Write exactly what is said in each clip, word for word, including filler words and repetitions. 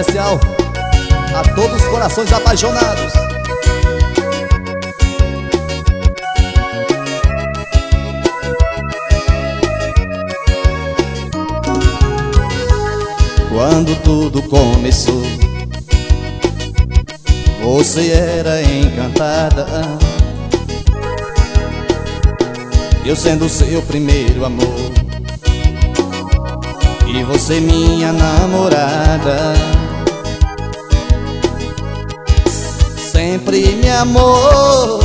especial a todos os corações apaixonados. Quando tudo começou, você era encantada, eu sendo seu primeiro amor, e você minha namorada. Sempre me amou,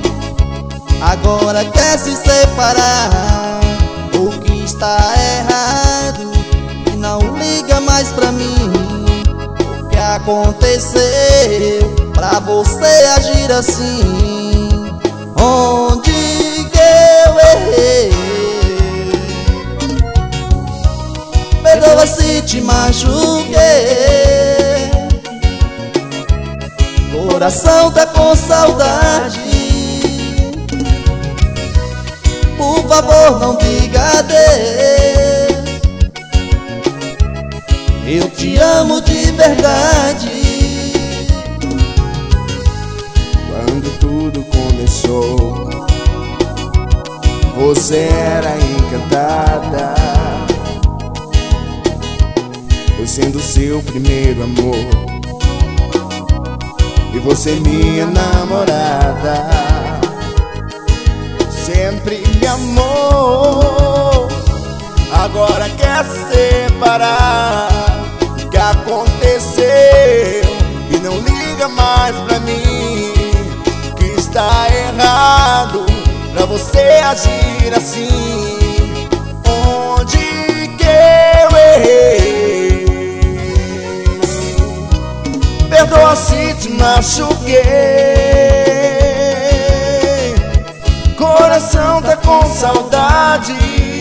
agora quer se separar. O que está errado e não liga mais pra mim. O que aconteceu pra você agir assim? Onde que eu errei? Perdoa se te machuquei. Coração tá com saudade. Por favor, não diga adeus. Eu te amo de verdade. Quando tudo começou, você era encantada, eu sendo seu primeiro amor, e você minha namorada. Sempre me amou, agora quer se separar. O que aconteceu? Que não liga mais pra mim. Que está errado pra você agir assim? Onde que eu errei? Perdoa se te machuquei. Coração tá com saudade.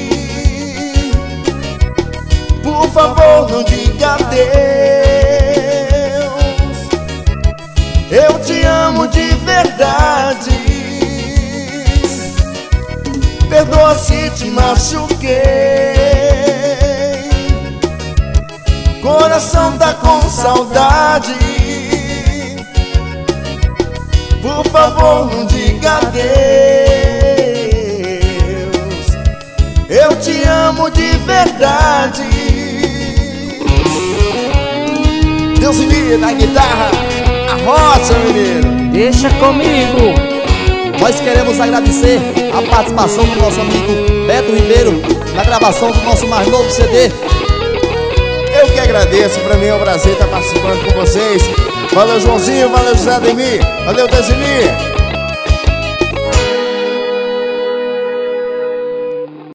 Por favor, não diga adeus. Eu te amo de verdade. Perdoa se te machuquei. Coração tá com saudade. Por favor, não diga adeus. Eu te amo de verdade. Deus me livre na guitarra, a roça, menino. Deixa comigo. Nós queremos agradecer a participação do nosso amigo Beto Ribeiro na gravação do nosso mais novo C D. Eu que agradeço, pra mim é um prazer estar participando com vocês. Valeu, Joãozinho, valeu, José Ademir, valeu, Desimir.